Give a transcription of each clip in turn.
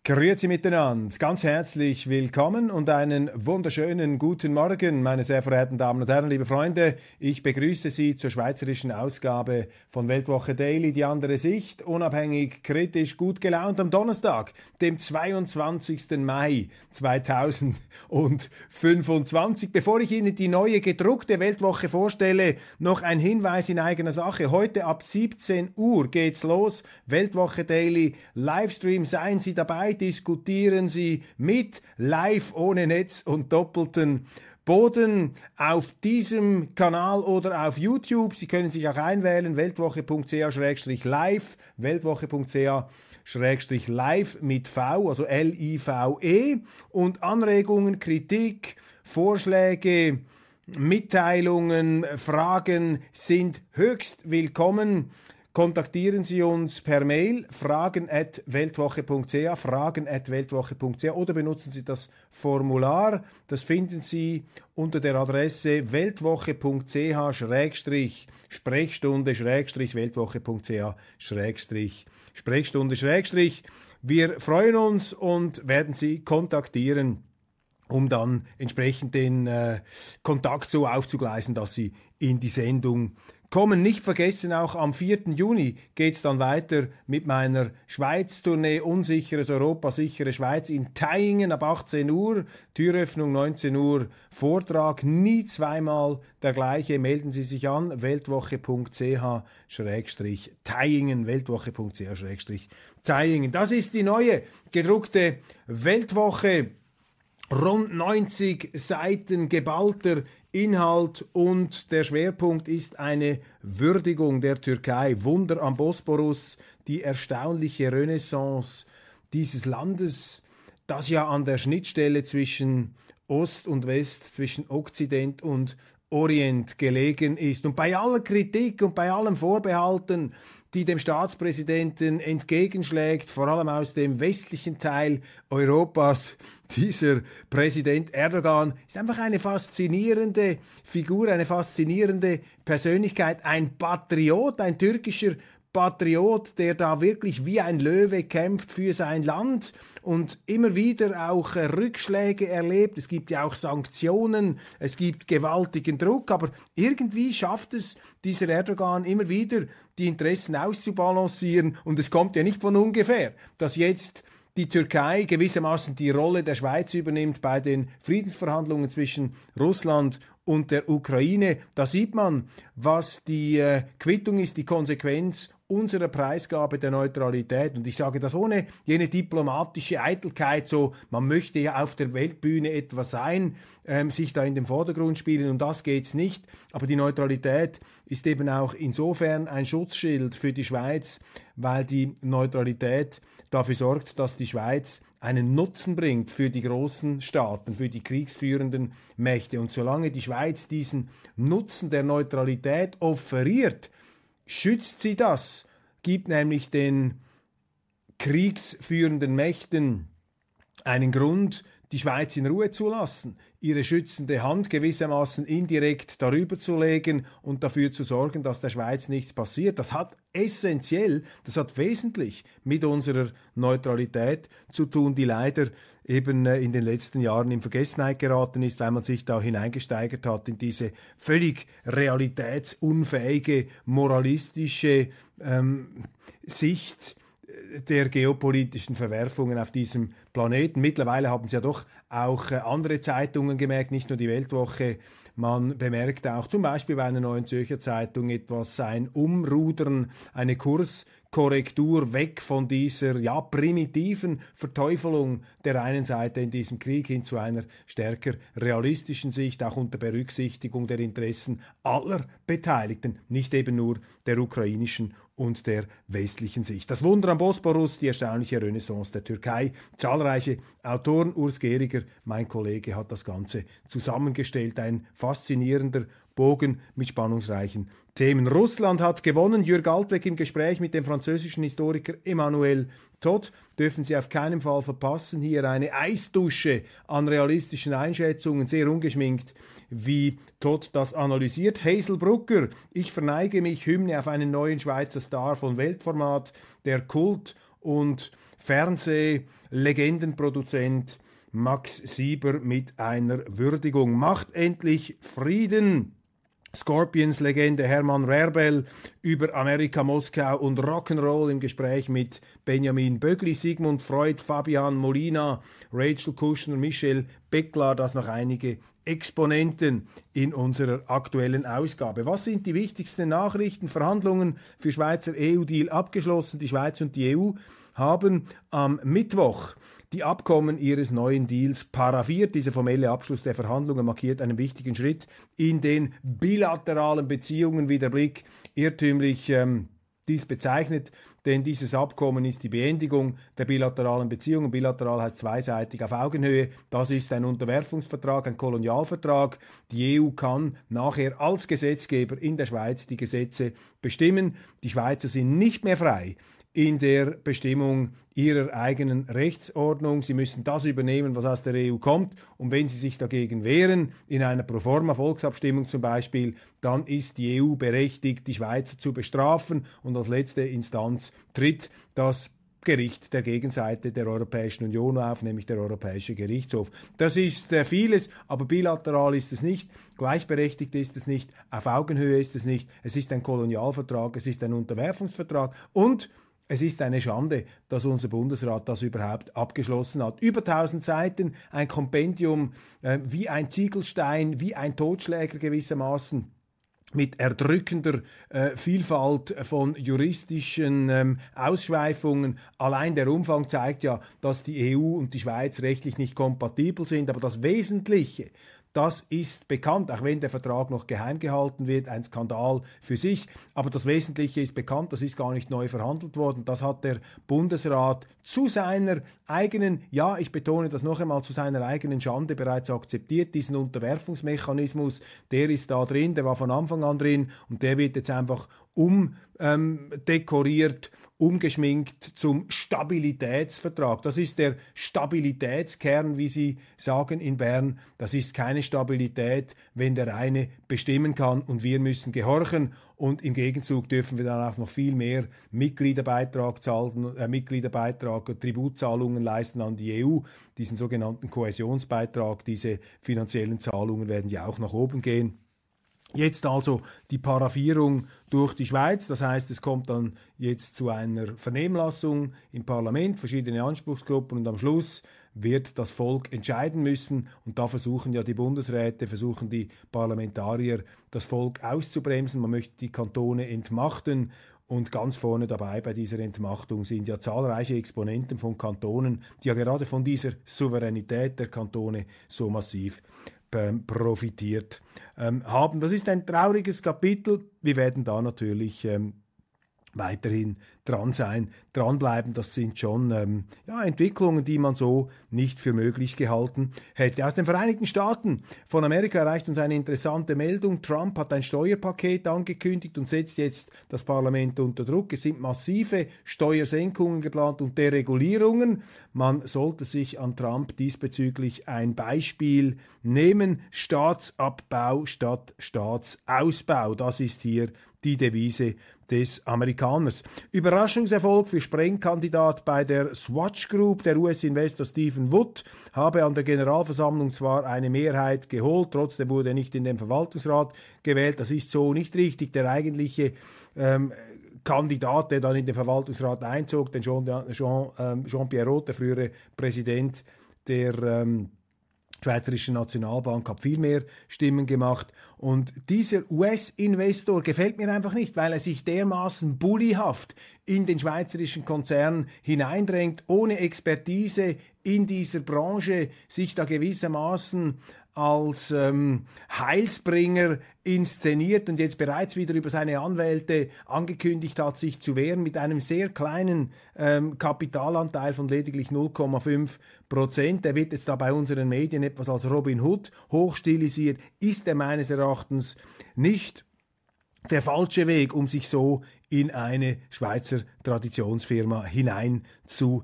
Grüezi miteinander, ganz herzlich willkommen und einen wunderschönen guten Morgen, meine sehr verehrten Damen und Herren, liebe Freunde. Ich begrüße Sie zur schweizerischen Ausgabe von Weltwoche Daily, die andere Sicht, unabhängig, kritisch, gut gelaunt am Donnerstag, dem 22. Mai 2025. Bevor ich Ihnen die neue gedruckte Weltwoche vorstelle, noch ein Hinweis in eigener Sache. Heute ab 17 Uhr geht's los, Weltwoche Daily, Livestream, seien Sie dabei. Diskutieren Sie mit, live, ohne Netz und doppelten Boden auf diesem Kanal oder auf YouTube. Sie können sich auch einwählen, weltwoche.ch/live, weltwoche.ch/live mit V, also L-I-V-E. Und Anregungen, Kritik, Vorschläge, Mitteilungen, Fragen sind höchst willkommen. Kontaktieren Sie uns per Mail fragen@weltwoche.ch, fragen@weltwoche.ch oder benutzen Sie das Formular. Das finden Sie unter der Adresse weltwoche.ch/sprechstunde-weltwoche.ch/Sprechstunde-. Wir freuen uns und werden Sie kontaktieren, um dann entsprechend den Kontakt so aufzugleisen, dass Sie in die Sendung kommen. Nicht vergessen, auch am 4. Juni geht's dann weiter mit meiner Schweiz-Tournee Unsicheres Europa, sichere Schweiz in Thaingen ab 18 Uhr, Türöffnung 19 Uhr, Vortrag, nie zweimal der gleiche. Melden Sie sich an, weltwoche.ch/Thaingen, weltwoche.ch/Thaingen. Das ist die neue gedruckte Weltwoche. Rund 90 Seiten geballter Inhalt und der Schwerpunkt ist eine Würdigung der Türkei. Wunder am Bosporus, die erstaunliche Renaissance dieses Landes, das ja an der Schnittstelle zwischen Ost und West, zwischen Okzident und Orient gelegen ist. Und bei aller Kritik und bei allem Vorbehalten, die dem Staatspräsidenten entgegenschlägt, vor allem aus dem westlichen Teil Europas, dieser Präsident Erdogan ist einfach eine faszinierende Figur, eine faszinierende Persönlichkeit, ein Patriot, ein türkischer Patriot, der da wirklich wie ein Löwe kämpft für sein Land und immer wieder auch Rückschläge erlebt. Es gibt ja auch Sanktionen, es gibt gewaltigen Druck, aber irgendwie schafft es dieser Erdogan immer wieder, die Interessen auszubalancieren. Und es kommt ja nicht von ungefähr, dass jetzt die Türkei gewissermaßen die Rolle der Schweiz übernimmt bei den Friedensverhandlungen zwischen Russland und der Ukraine. Da sieht man, was die Quittung ist, die Konsequenz unserer Preisgabe der Neutralität. Und ich sage das ohne jene diplomatische Eitelkeit, so man möchte ja auf der Weltbühne etwas sein, sich da in den Vordergrund spielen, um das geht's nicht. Aber die Neutralität ist eben auch insofern ein Schutzschild für die Schweiz, weil die Neutralität dafür sorgt, dass die Schweiz einen Nutzen bringt für die großen Staaten, für die kriegsführenden Mächte. Und solange die Schweiz diesen Nutzen der Neutralität offeriert, schützt sie das, gibt nämlich den kriegsführenden Mächten einen Grund, die Schweiz in Ruhe zu lassen, ihre schützende Hand gewissermaßen indirekt darüber zu legen und dafür zu sorgen, dass der Schweiz nichts passiert. Das hat essentiell, das hat wesentlich mit unserer Neutralität zu tun, die leider eben in den letzten Jahren in Vergessenheit geraten ist, weil man sich da hineingesteigert hat in diese völlig realitätsunfähige, moralistische Sicht der geopolitischen Verwerfungen auf diesem Planeten. Mittlerweile haben es ja doch auch andere Zeitungen gemerkt, nicht nur die Weltwoche. Man bemerkt auch zum Beispiel bei einer Neuen Zürcher Zeitung etwas ein Umrudern, eine Kurskorrektur weg von dieser primitiven Verteufelung der einen Seite in diesem Krieg hin zu einer stärker realistischen Sicht, auch unter Berücksichtigung der Interessen aller Beteiligten, nicht eben nur der ukrainischen und der westlichen Sicht. Das Wunder am Bosporus, die erstaunliche Renaissance der Türkei. Zahlreiche Autoren, Urs Gehriger, mein Kollege, hat das Ganze zusammengestellt. Ein faszinierender Bogen mit spannungsreichen Themen. Russland hat gewonnen. Jürg Altweg im Gespräch mit dem französischen Historiker Emmanuel Todt. Dürfen Sie auf keinen Fall verpassen. Hier eine Eisdusche an realistischen Einschätzungen, sehr ungeschminkt, wie Todt das analysiert. Hazel Brucker, ich verneige mich, Hymne auf einen neuen Schweizer Star von Weltformat, der Kult- und Fernsehlegendenproduzent Max Sieber mit einer Würdigung. Macht endlich Frieden! Scorpions-Legende Hermann Rärbel über Amerika, Moskau und Rock'n'Roll im Gespräch mit Benjamin Bögli, Sigmund Freud, Fabian Molina, Rachel Kushner, Michel Becklar, das noch einige Exponenten in unserer aktuellen Ausgabe. Was sind die wichtigsten Nachrichten? Verhandlungen für Schweizer EU-Deal abgeschlossen. Die Schweiz und die EU haben am Mittwoch die Abkommen ihres neuen Deals paraphiert. Dieser formelle Abschluss der Verhandlungen markiert einen wichtigen Schritt in den bilateralen Beziehungen, wie der Blick irrtümlich dies bezeichnet, denn dieses Abkommen ist die Beendigung der bilateralen Beziehungen. Bilateral heißt zweiseitig auf Augenhöhe. Das ist ein Unterwerfungsvertrag, ein Kolonialvertrag. Die EU kann nachher als Gesetzgeber in der Schweiz die Gesetze bestimmen. Die Schweizer sind nicht mehr frei in der Bestimmung ihrer eigenen Rechtsordnung. Sie müssen das übernehmen, was aus der EU kommt. Und wenn sie sich dagegen wehren, in einer Proforma-Volksabstimmung zum Beispiel, dann ist die EU berechtigt, die Schweizer zu bestrafen. Und als letzte Instanz tritt das Gericht der Gegenseite der Europäischen Union auf, nämlich der Europäische Gerichtshof. Das ist vieles, aber bilateral ist es nicht, gleichberechtigt ist es nicht, auf Augenhöhe ist es nicht. Es ist ein Kolonialvertrag, es ist ein Unterwerfungsvertrag und es ist eine Schande, dass unser Bundesrat das überhaupt abgeschlossen hat. Über 1000 Seiten, ein Kompendium wie ein Ziegelstein, wie ein Totschläger gewissermaßen, mit erdrückender Vielfalt von juristischen Ausschweifungen. Allein der Umfang zeigt ja, dass die EU und die Schweiz rechtlich nicht kompatibel sind. Aber das Wesentliche, das ist bekannt, auch wenn der Vertrag noch geheim gehalten wird, ein Skandal für sich. Aber das Wesentliche ist bekannt, das ist gar nicht neu verhandelt worden. Das hat der Bundesrat zu seiner eigenen, ja, ich betone das noch einmal, zu seiner eigenen Schande bereits akzeptiert. Diesen Unterwerfungsmechanismus, der ist da drin, der war von Anfang an drin und der wird jetzt einfach umdekoriert, umgeschminkt zum Stabilitätsvertrag. Das ist der Stabilitätskern, wie Sie sagen in Bern. Das ist keine Stabilität, wenn der eine bestimmen kann und wir müssen gehorchen. Und im Gegenzug dürfen wir dann auch noch viel mehr Mitgliederbeitrag, Tributzahlungen leisten an die EU. Diesen sogenannten Kohäsionsbeitrag, diese finanziellen Zahlungen werden ja auch nach oben gehen. Jetzt also die Paraphierung durch die Schweiz, das heißt, es kommt dann jetzt zu einer Vernehmlassung im Parlament, verschiedene Anspruchsgruppen und am Schluss wird das Volk entscheiden müssen und da versuchen ja die Bundesräte, versuchen die Parlamentarier, das Volk auszubremsen, man möchte die Kantone entmachten. Und ganz vorne dabei bei dieser Entmachtung sind ja zahlreiche Exponenten von Kantonen, die ja gerade von dieser Souveränität der Kantone so massiv profitiert haben. Das ist ein trauriges Kapitel. Wir werden da natürlich weiterhin dranbleiben. Das sind schon Entwicklungen, die man so nicht für möglich gehalten hätte. Aus den Vereinigten Staaten von Amerika erreicht uns eine interessante Meldung. Trump hat ein Steuerpaket angekündigt und setzt jetzt das Parlament unter Druck. Es sind massive Steuersenkungen geplant und Deregulierungen. Man sollte sich an Trump diesbezüglich ein Beispiel nehmen. Staatsabbau statt Staatsausbau. Das ist hier die Devise des Amerikaners. Überraschungserfolg für Sprengkandidat bei der Swatch Group. Der US-Investor Stephen Wood habe an der Generalversammlung zwar eine Mehrheit geholt, trotzdem wurde er nicht in den Verwaltungsrat gewählt. Das ist so nicht richtig. Der eigentliche Kandidat, der dann in den Verwaltungsrat einzog, den Jean-Pierre Roth, der frühere Präsident der Schweizerischen Nationalbank, hat viel mehr Stimmen gemacht. Und dieser US-Investor gefällt mir einfach nicht, weil er sich dermaßen bullyhaft in den schweizerischen Konzern hineindrängt, ohne Expertise in dieser Branche, sich da gewissermaßen als Heilsbringer inszeniert und jetzt bereits wieder über seine Anwälte angekündigt hat, sich zu wehren mit einem sehr kleinen Kapitalanteil von lediglich 0,5%. Der wird jetzt da bei unseren Medien etwas als Robin Hood hochstilisiert, ist er meines Erachtens nicht der falsche Weg, um sich so in eine Schweizer Traditionsfirma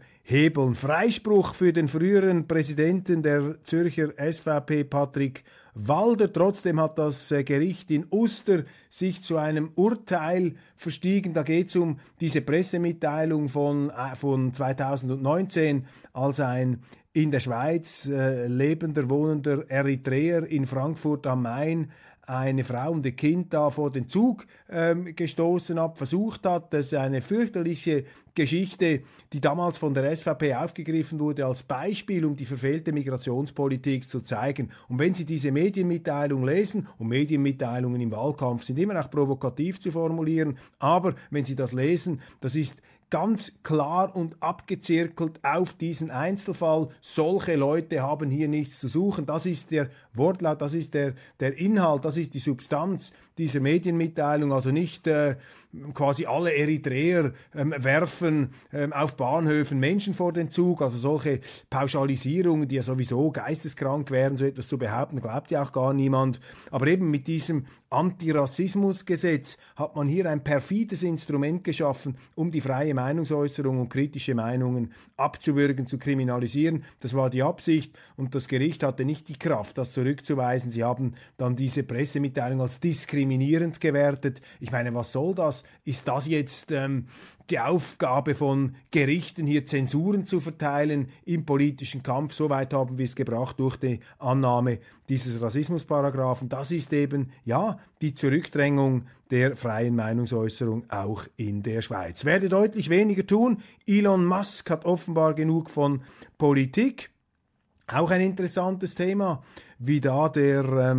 hineinzuhebeln. Freispruch für den früheren Präsidenten der Zürcher SVP, Patrick Walder. Trotzdem hat das Gericht in Uster sich zu einem Urteil verstiegen. Da geht es um diese Pressemitteilung von 2019, als ein in der Schweiz lebender, wohnender Eritreer in Frankfurt am Main eine Frau und ein Kind da vor den Zug gestoßen hat, versucht hat. Das ist eine fürchterliche Geschichte, die damals von der SVP aufgegriffen wurde als Beispiel, um die verfehlte Migrationspolitik zu zeigen. Und wenn Sie diese Medienmitteilung lesen, und Medienmitteilungen im Wahlkampf sind immer auch provokativ zu formulieren, aber wenn Sie das lesen, das ist ganz klar und abgezirkelt auf diesen Einzelfall. Solche Leute haben hier nichts zu suchen. Das ist der Wortlaut, das ist der Inhalt, das ist die Substanz dieser Medienmitteilung. Also nicht quasi alle Eritreer werfen auf Bahnhöfen Menschen vor den Zug. Also solche Pauschalisierungen, die ja sowieso geisteskrank wären, so etwas zu behaupten, glaubt ja auch gar niemand. Aber eben mit diesem Antirassismusgesetz hat man hier ein perfides Instrument geschaffen, um die freie Meinungsäußerung und kritische Meinungen abzuwürgen, zu kriminalisieren. Das war die Absicht und das Gericht hatte nicht die Kraft, das zurückzuweisen. Sie haben dann diese Pressemitteilung als diskriminierend gewertet. Ich meine, was soll das? Ist das jetzt die Aufgabe von Gerichten, hier Zensuren zu verteilen im politischen Kampf? Soweit haben wir es gebracht durch die Annahme dieses Rassismusparagraphen. Das ist eben, ja, die Zurückdrängung der freien Meinungsäußerung auch in der Schweiz. Werde deutlich weniger tun. Elon Musk hat offenbar genug von Politik. Auch ein interessantes Thema, wie da der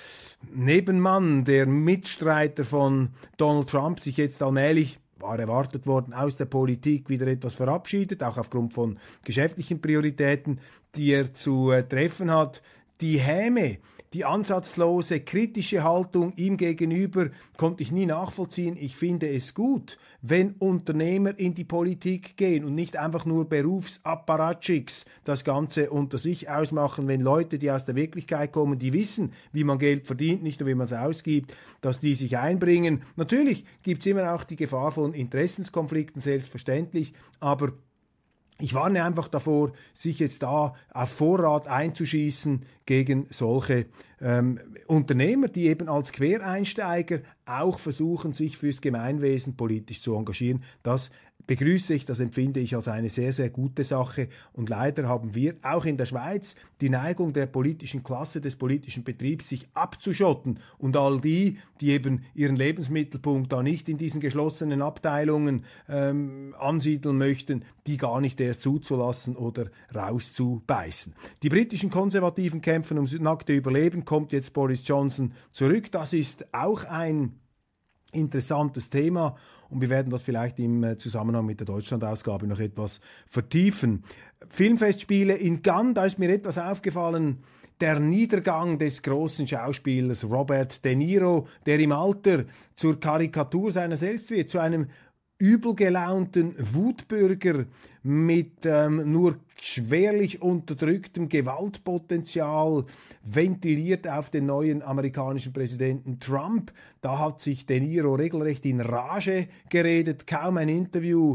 Nebenmann, der Mitstreiter von Donald Trump sich jetzt allmählich, war erwartet worden, aus der Politik wieder etwas verabschiedet, auch aufgrund von geschäftlichen Prioritäten, die er zu treffen hat. Die Häme, die ansatzlose kritische Haltung ihm gegenüber konnte ich nie nachvollziehen. Ich finde es gut, wenn Unternehmer in die Politik gehen und nicht einfach nur Berufsapparatschicks das Ganze unter sich ausmachen, wenn Leute, die aus der Wirklichkeit kommen, die wissen, wie man Geld verdient, nicht nur wie man es ausgibt, dass die sich einbringen. Natürlich gibt es immer auch die Gefahr von Interessenskonflikten, selbstverständlich, aber ich warne einfach davor, sich jetzt da auf Vorrat einzuschießen gegen solche Unternehmer, die eben als Quereinsteiger auch versuchen, sich fürs Gemeinwesen politisch zu engagieren. Das begrüße ich, das empfinde ich als eine sehr, sehr gute Sache. Und leider haben wir auch in der Schweiz die Neigung der politischen Klasse, des politischen Betriebs, sich abzuschotten. Und all die, die eben ihren Lebensmittelpunkt da nicht in diesen geschlossenen Abteilungen ansiedeln möchten, die gar nicht erst zuzulassen oder rauszubeißen. Die britischen Konservativen kämpfen ums nackte Überleben, kommt jetzt Boris Johnson zurück. Das ist auch ein interessantes Thema und wir werden das vielleicht im Zusammenhang mit der Deutschlandausgabe noch etwas vertiefen. Filmfestspiele in Cannes, da ist mir etwas aufgefallen, der Niedergang des großen Schauspielers Robert De Niro, der im Alter zur Karikatur seiner selbst wird, zu einem übel gelaunten Wutbürger mit nur schwerlich unterdrücktem Gewaltpotenzial, ventiliert auf den neuen amerikanischen Präsidenten Trump. Da hat sich De Niro regelrecht in Rage geredet. Kaum ein Interview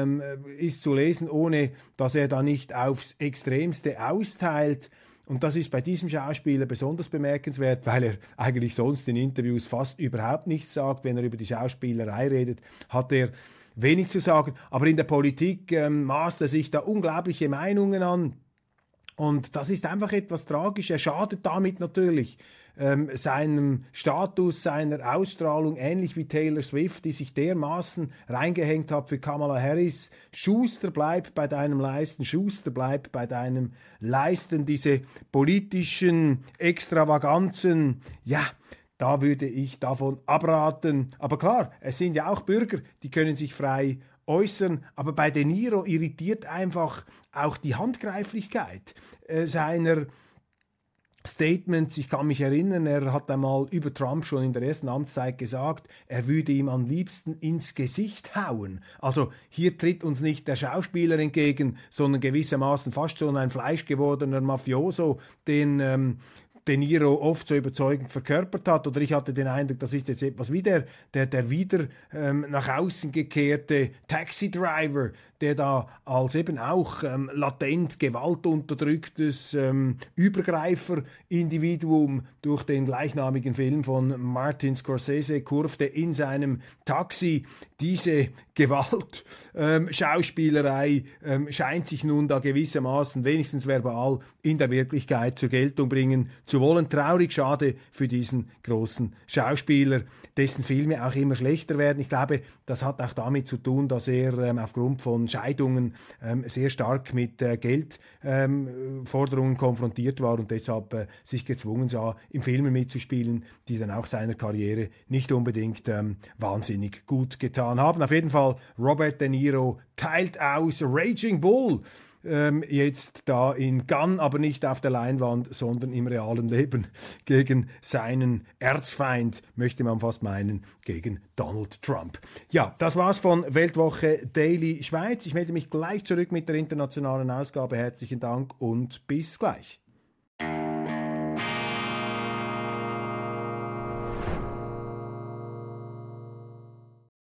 ist zu lesen, ohne dass er da nicht aufs Extremste austeilt. Und das ist bei diesem Schauspieler besonders bemerkenswert, weil er eigentlich sonst in Interviews fast überhaupt nichts sagt. Wenn er über die Schauspielerei redet, hat er wenig zu sagen. Aber in der Politik maßt er sich da unglaubliche Meinungen an. Und das ist einfach etwas tragisch. Er schadet damit natürlich seinem Status, seiner Ausstrahlung, ähnlich wie Taylor Swift, die sich dermaßen reingehängt hat für Kamala Harris. Schuster, bleib bei deinem Leisten, Schuster, bleib bei deinem Leisten. Diese politischen Extravaganzen, ja, da würde ich davon abraten. Aber klar, es sind ja auch Bürger, die können sich frei äußern. Aber bei De Niro irritiert einfach auch die Handgreiflichkeit seiner Statements. Ich kann mich erinnern, er hat einmal über Trump schon in der ersten Amtszeit gesagt, er würde ihm am liebsten ins Gesicht hauen. Also hier tritt uns nicht der Schauspieler entgegen, sondern gewissermaßen fast schon ein fleischgewordener Mafioso, den De Niro oft so überzeugend verkörpert hat. Oder ich hatte den Eindruck, das ist jetzt etwas wie der wieder nach außen gekehrte Taxi-Driver, der da als eben auch latent gewaltunterdrücktes Übergreifer-Individuum durch den gleichnamigen Film von Martin Scorsese kurfte in seinem Taxi. Diese Gewalt-Schauspielerei scheint sich nun da gewissermaßen, wenigstens verbal, in der Wirklichkeit zur Geltung bringen zu wollen. Traurig, schade für diesen großen Schauspieler, dessen Filme auch immer schlechter werden. Ich glaube, das hat auch damit zu tun, dass er aufgrund von Scheidungen sehr stark mit Geldforderungen konfrontiert war und deshalb sich gezwungen sah, in Filmen mitzuspielen, die dann auch seiner Karriere nicht unbedingt wahnsinnig gut getan haben. Auf jeden Fall, Robert De Niro teilt aus Raging Bull jetzt da in Cannes, aber nicht auf der Leinwand, sondern im realen Leben gegen seinen Erzfeind, möchte man fast meinen, gegen Donald Trump. Ja, das war's von Weltwoche Daily Schweiz. Ich melde mich gleich zurück mit der internationalen Ausgabe. Herzlichen Dank und bis gleich.